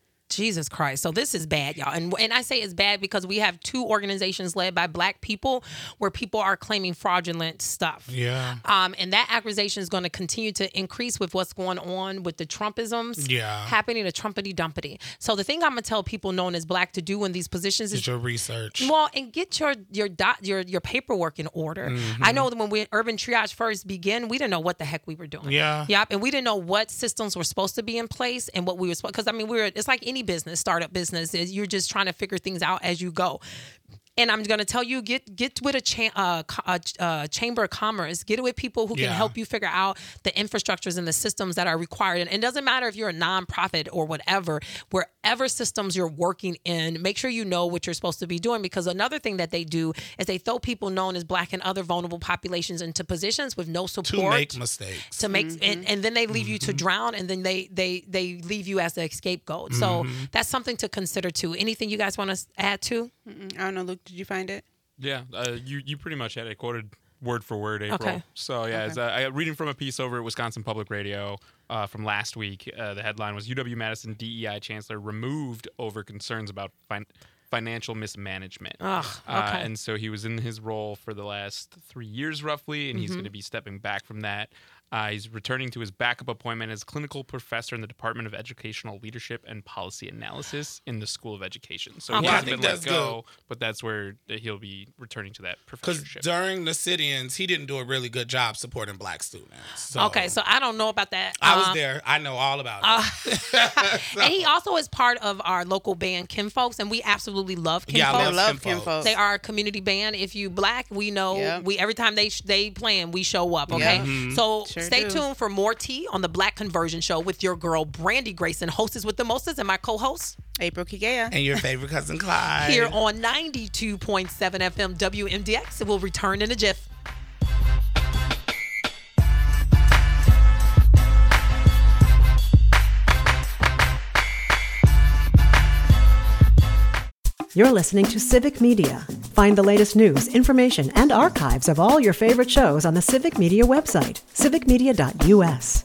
Jesus Christ. So this is bad, y'all. And and I say it's bad because we have two organizations led by black people where people are claiming fraudulent stuff. Yeah. Um, and that accusation is going to continue to increase with what's going on with the Trumpisms Yeah. happening, the Trumpity dumpity. So the thing I'm gonna tell people known as black to do in these positions is Did your research. well, and get your your dot your your paperwork in order. Mm-hmm. I know that when we Urban Triage first began, we didn't know what the heck we were doing. Yeah. Yep. And we didn't know what systems were supposed to be in place and what we were supposed. Because I mean, we were. It's like any business, startup business. Is you're just trying to figure things out as you go. And I'm going to tell you, get get with a, cha- uh, co- uh, uh, chamber of commerce. Get with people who can Yeah. help you figure out the infrastructures and the systems that are required. And it doesn't matter if you're a nonprofit or whatever, wherever systems you're working in, make sure you know what you're supposed to be doing. Because another thing that they do is they throw people known as black and other vulnerable populations into positions with no support. to make mistakes. To make and, and then they leave you to drown, and then they they they leave you as the scapegoat. So that's something to consider too. Anything you guys want to add to? Mm, I don't know, Luke. Did you find it? Yeah, uh, you you pretty much had it quoted word for word, April. Okay. So yeah, Okay. it's, uh, I, reading from a piece over at Wisconsin Public Radio uh, from last week. Uh, the headline was U W-Madison D E I Chancellor removed over concerns about fin- financial mismanagement. Ugh, Uh, okay. and so he was in his role for the last three years roughly, and he's going to be stepping back from that. Uh, he's returning to his backup appointment as clinical professor in the Department of Educational Leadership and Policy Analysis in the School of Education. So Okay. he Well, I hasn't think been that's let go, but that's where he'll be returning to that Because professorship. during the sit-ins, he didn't do a really good job supporting black students. So Okay, so I don't know about that. I was Um, there. I know all about it. And he also is part of our local band, Kim Folks, and we absolutely love Kim Yeah, I Folks. I love love Kim Kim Folks. folks. They are a community band. If you black, we know Yeah. we every time they sh- they playing, we show up. Okay, Yeah. so Sure stay do. tuned for more tea on the Black Conversion Show with your girl Brandy Grayson, hostess with the mostest, and my co-host April Kigea. And your favorite cousin Clyde. here on ninety-two point seven F M W M D X. It will return in a jiff. You're listening to Civic Media. Find the latest news, information, and archives of all your favorite shows on the Civic Media website, civic media dot U S.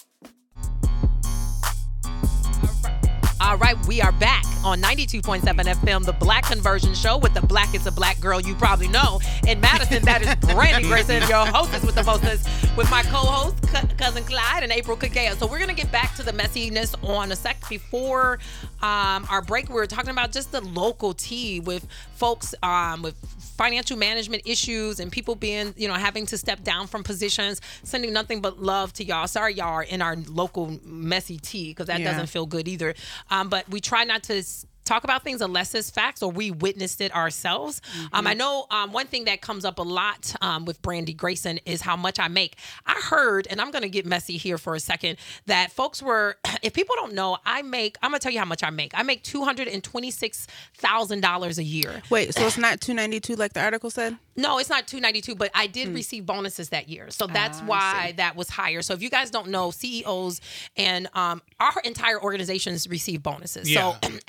All right, we are back on ninety-two point seven F M, the Black Conversion Show with the blackest of black girl you probably know. In Madison, that is Brandy Grayson, your hostess with the mostest, with my co-host, C- Cousin Clyde, and April Kagea. So we're going to get back to the messiness on a sec. Before um, our break, we were talking about just the local tea with folks um, with financial management issues and people being, you know, having to step down from positions, sending nothing but love to y'all. Sorry, y'all are in our local messy tea because that Yeah. doesn't feel good either. Um, but we try not to s- talk about things unless it's facts or we witnessed it ourselves. Um, I know um, one thing that comes up a lot um, with Brandy Grayson is how much I make. I heard, and I'm going to get messy here for a second, that folks were, if people don't know, I make, I'm going to tell you how much I make. I make two hundred twenty-six thousand dollars a year. Wait, so it's not two ninety-two like the article said? No, it's not two ninety-two, but I did receive bonuses that year. So that's Ah, I why see. that was higher. So if you guys don't know, C E Os and um, our entire organizations receive bonuses. Yeah. So every quarter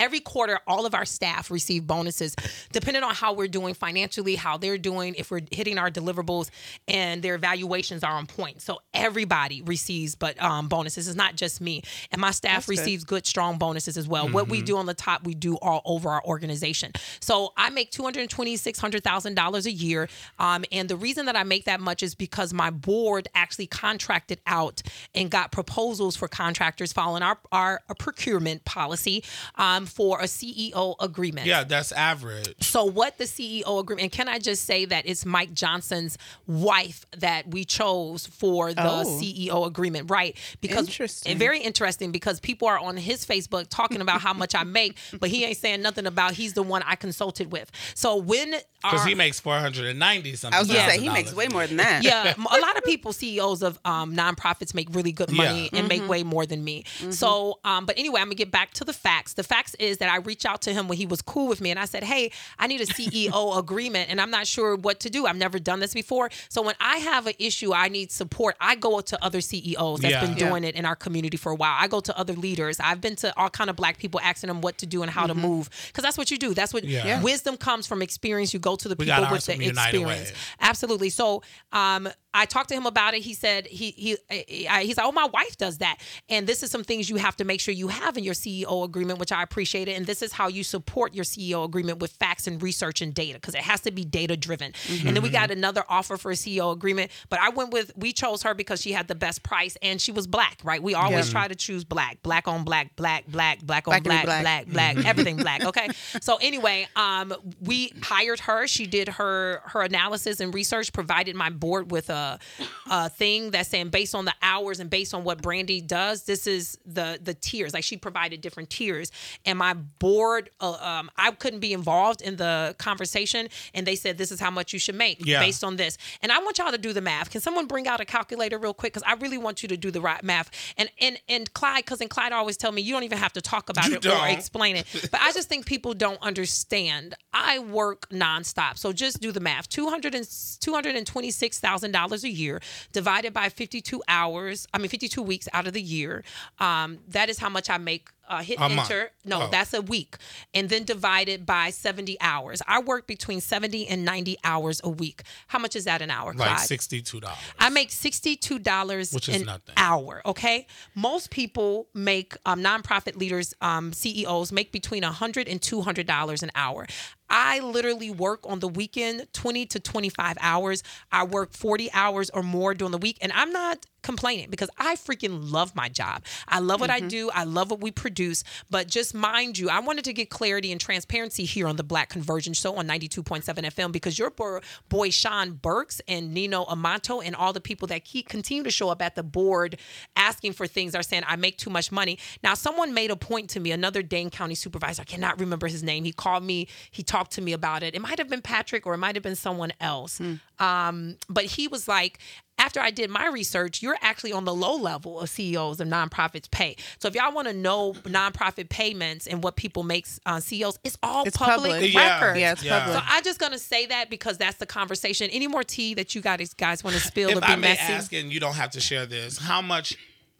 quarter, all of our staff receive bonuses depending on how we're doing financially, how they're doing, if we're hitting our deliverables, and their evaluations are on point. So everybody receives but um, bonuses. It's not just me. And my staff That's good. receives good, strong bonuses as well. Mm-hmm. What we do on the top, we do all over our organization. So I make two hundred twenty thousand dollars, six hundred thousand dollars a year. Um, and the reason that I make that much is because my board actually contracted out and got proposals for contractors following our, our, our procurement policy um, for a C E O agreement. Yeah, that's average. So what the C E O agreement, and can I just say that it's Mike Johnson's wife that we chose for the Oh. C E O agreement, right? Because Interesting. and very interesting because people are on his Facebook talking about how much I make, but he ain't saying nothing about he's the one I consulted with. So when Because our- he makes four hundred ninety something. I was gonna Yeah. say he makes way more than that. yeah, a lot of people, C E Os of um, nonprofits, make really good money Yeah. and make way more than me. So, um, but anyway, I'm gonna get back to the facts. The facts is that I reached out to him when he was cool with me, and I said, "Hey, I need a C E O agreement, and I'm not sure what to do. I've never done this before. So when I have an issue, I need support. I go to other C E Os that's Yeah. been doing it in our community for a while. I go to other leaders. I've been to all kind of black people asking them what to do and how to move, because that's what you do. That's what Yeah. Yeah. wisdom comes from experience. You go to the We people got with ours the from United experience. Way. Absolutely. So um, I talked to him about it. He said he he I, he's like, oh, my wife does that, and this is some things you have to make sure you have in your C E O agreement, which I appreciate it. And this is how you support your C E O agreement with facts and research and data, because it has to be data driven. Mm-hmm. And then we got another offer for a C E O agreement, but I went with we chose her because she had the best price and she was black. Right? We always Yeah. try to choose black, black on black, black, black, black on Black black, on black, black. black, black, everything black. Okay. So anyway, um, we hired her. She did her her analysis and research, provided my board with a, a thing that's saying based on the hours and based on what Brandy does, this is the the tiers. Like she provided different tiers, and my board, uh, um, I couldn't be involved in the conversation, and they said this is how much you should make Yeah. based on this. And I want y'all to do the math. Can someone bring out a calculator real quick? Because I really want you to do the right math. And and and Clyde, cousin Clyde, always tell me you don't even have to talk about You it or don't. explain it. But I just think people don't understand. I work nonstop, so just do the math. Two hundred and two hundred and twenty-six thousand dollars a year divided by fifty-two hours. I mean, fifty-two weeks out of the year. Um, that is how much I make. Uh, hit A month. enter. No, Oh. that's a week, and then divided by seventy hours. I work between seventy and ninety hours a week. How much is that an hour, Like Clyde? sixty-two dollars. I make sixty-two dollars Which is an nothing. hour, okay? Most people make, um, nonprofit leaders, um, C E Os make between one hundred dollars and two hundred dollars an hour. I literally work on the weekend twenty to twenty-five hours. I work forty hours or more during the week, and I'm not complaining because I freaking love my job. I love what I do. I love what we produce. But just mind you, I wanted to get clarity and transparency here on the Black Conversion Show on ninety-two point seven F M, because your bo- boy Sean Burks and Nino Amato and all the people that keep continue to show up at the board asking for things are saying I make too much money. Now, someone made a point to me, another Dane County supervisor, I cannot remember his name. He called me, he talked to me about it. It might have been Patrick or it might have been someone else. Um, but he was like, after I did my research, you're actually on the low level of C E Os and nonprofits pay. So if y'all want to know nonprofit payments and what people make uh, C E Os, it's all It's public, public. Yeah. records. Yeah, it's Yeah. public. So I'm just gonna say that because that's the conversation. Any more tea that you guys guys want to spill If or be I may messy? ask, and you don't have to share this, how much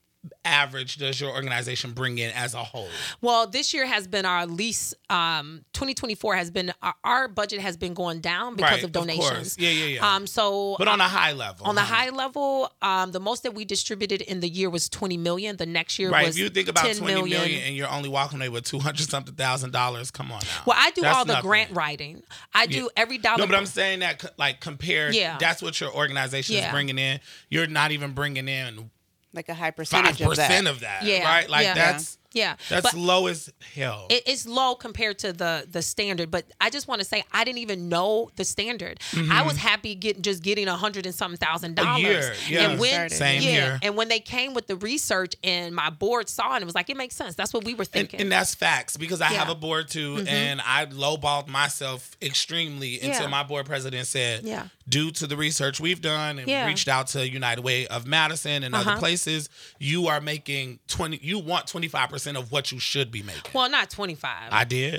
average does your organization bring in as a whole? Well, this year has been our least. Um, twenty twenty-four has been our, our budget has been going down because Right, of of donations. course. Yeah, yeah, yeah. Um, so But on a high level. on the huh? high level, um, the most that we distributed in the year was twenty million. The next year Right, was if you think about ten twenty million. million and you're only walking away with two hundred something thousand dollars, come on now. Well, I do That's all the nothing. grant writing. I do Yeah. every dollar. No, but I'm saying that co- like compared, Yeah. that's what your organization is Yeah. bringing in. You're not even bringing in Like a high five percentage of that. percent of that, Yeah, right? Like yeah. that's yeah, that's but low as hell. it, it's low compared to the the standard. But I just want to say I didn't even know the standard. I was happy getting just getting a hundred and something thousand A dollars. year, yeah. And when Started. Same yeah, here. and when they came with the research and my board saw it, it was like it makes sense. That's what we were and, thinking. and that's facts because I have Yeah. Mm-hmm. a board too, and I lowballed myself extremely until Yeah. my board president said, Yeah. due to the research we've done and Yeah. reached out to United Way of Madison and other Uh-huh. places, you are making twenty. You want twenty five percent of what you should be making. well, not twenty-five. I did.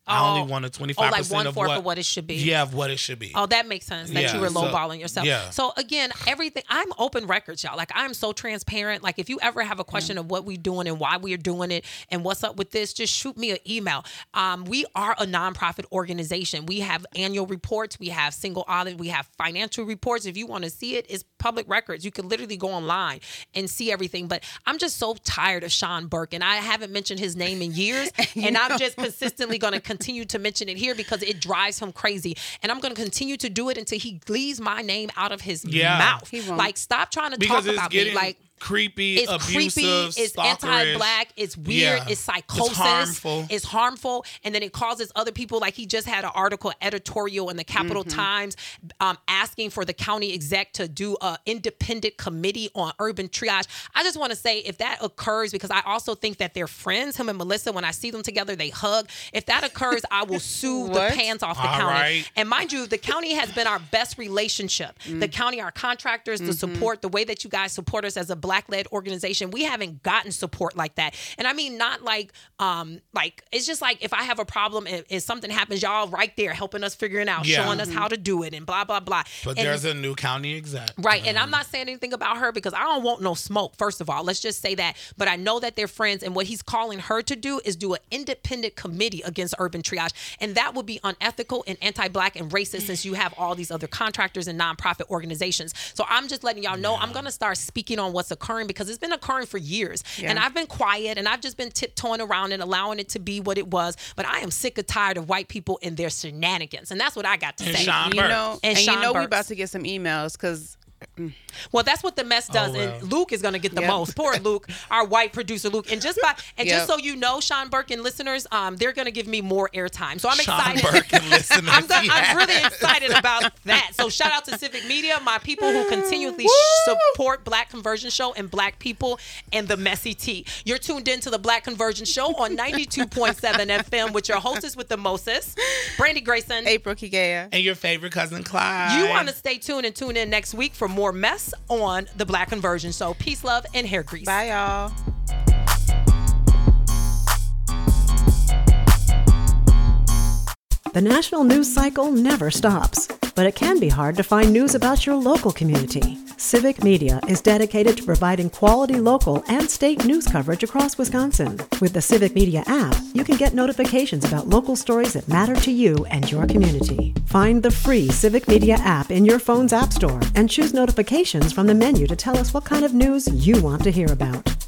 I Oh. only wanted Oh, twenty-five like percent one of fourth what, of what it should be. Yeah, of what it should be. Oh, that makes sense. That Yeah, you were so- lowballing yourself. yeah. So again, everything. I'm open records, y'all. Like I'm so transparent. Like if you ever have a question Mm. of what we're doing and why we're doing it and what's up with this, just shoot me an email. Um, we are a nonprofit organization. We have annual reports. We have single audit. We have financial reports. If you want to see it, it's public records. You could literally go online and see everything. But I'm just so tired of Sean Burke, and I haven't mentioned his name in years, and I'm just consistently going to continue to mention it here because it drives him crazy. And I'm going to continue to do it until he leaves my name out of his Yeah. mouth. He won't. Like, stop trying to because talk it's about getting me. Like, creepy, it's abusive, creepy, it's stalkerish. anti-black, it's weird, Yeah. it's psychosis, It's harmful. it's harmful, and then it causes other people. Like he just had an article, editorial in the Capital Mm-hmm. Times, um, asking for the county exec to do an independent committee on urban triage. I just want to say, if that occurs, because I also think that they're friends, him and Melissa. When I see them together, they hug. If that occurs, I will sue the What? pants off the All county. right. And mind you, the county has been our best relationship. The county, our contractors, the support, the way that you guys support us as a Black-led organization. We haven't gotten support like that. And I mean, not like, um, like, it's just like if I have a problem and if something happens, y'all right there helping us figuring out, Yeah. showing us how to do it and blah, blah, blah. But And- there's a new county exec. Right. And I'm not saying anything about her because I don't want no smoke, first of all. Let's just say that. But I know that they're friends. And what he's calling her to do is do an independent committee against urban triage. And that would be unethical and anti-black and racist since you have all these other contractors and nonprofit organizations. So I'm just letting y'all know I'm going to start speaking on what's occurring because it's been occurring for years. Yeah. And I've been quiet and I've just been tiptoeing around and allowing it to be what it was. But I am sick and tired of white people and their shenanigans. And that's what I got to And say. Sean You Burke. know, And and, Sean you know Burks. we about to get some emails because Well, that's what the mess does, Oh, well. and Luke is going to get the Yep. most. Poor Luke, our white producer Luke, and just by and Yep. just so you know, Sean Burke and listeners, um, they're going to give me more airtime. So I'm Sean excited. Burke and listeners. I'm, go- yeah. I'm really excited about that. So shout out to Civic Media, my people who continually support Black Conversion Show and Black people and the Messy Tea. You're tuned in to the Black Conversion Show on ninety-two point seven F M with your hostess with the Moses, Brandy Grayson. April Kigea. And your favorite cousin Clyde. You want to stay tuned and tune in next week for more mess on the Black Conversion Show. Peace, love, and hair grease. Bye, y'all. The national news cycle never stops, but it can be hard to find news about your local community. Civic Media is dedicated to providing quality local and state news coverage across Wisconsin. With the Civic Media app, you can get notifications about local stories that matter to you and your community. Find the free Civic Media app in your phone's app store and choose notifications from the menu to tell us what kind of news you want to hear about.